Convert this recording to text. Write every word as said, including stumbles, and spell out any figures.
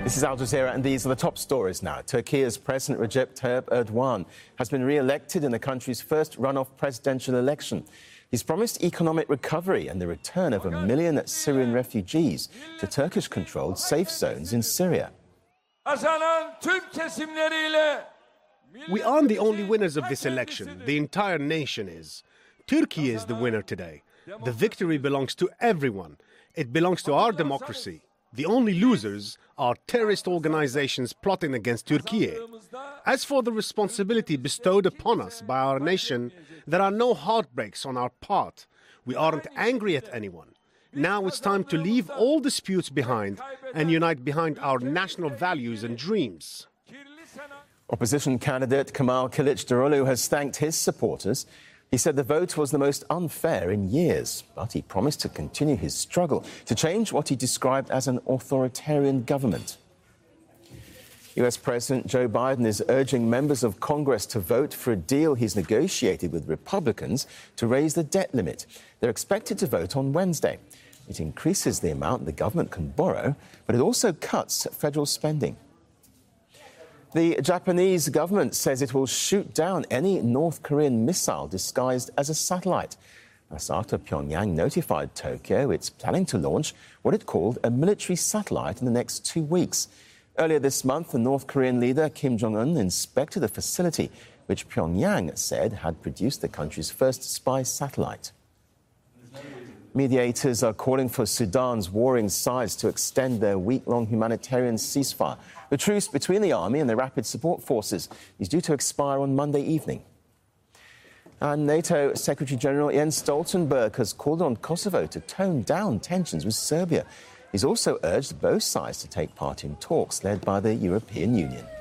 This is Al Jazeera, and these are the top stories now. Turkey's President Recep Tayyip Erdogan has been re-elected in the country's first runoff presidential election. He's promised economic recovery and the return of a million Syrian refugees to Turkish-controlled safe zones in Syria. We aren't the only winners of this election. The entire nation is. Turkey is the winner today. The victory belongs to everyone. It belongs to our democracy. The only losers are terrorist organizations plotting against Turkey. As for the responsibility bestowed upon us by our nation, there are no heartbreaks on our part. We aren't angry at anyone. Now it's time to leave all disputes behind and unite behind our national values and dreams. Opposition candidate Kemal Kılıçdaroğlu has thanked his supporters. He said the vote was the most unfair in years, but he promised to continue his struggle to change what he described as an authoritarian government. U S President Joe Biden is urging members of Congress to vote for a deal he's negotiated with Republicans to raise the debt limit. They're expected to vote on Wednesday. It increases the amount the government can borrow, but it also cuts federal spending. The Japanese government says it will shoot down any North Korean missile disguised as a satellite. That's after Pyongyang notified Tokyo it's planning to launch what it called a military satellite in the next two weeks. Earlier this month, the North Korean leader Kim Jong-un inspected the facility which Pyongyang said had produced the country's first spy satellite. Mediators are calling for Sudan's warring sides to extend their week-long humanitarian ceasefire. The truce between the army and the rapid support forces is due to expire on Monday evening. And NATO Secretary-General Jens Stoltenberg has called on Kosovo to tone down tensions with Serbia. He's also urged both sides to take part in talks led by the European Union.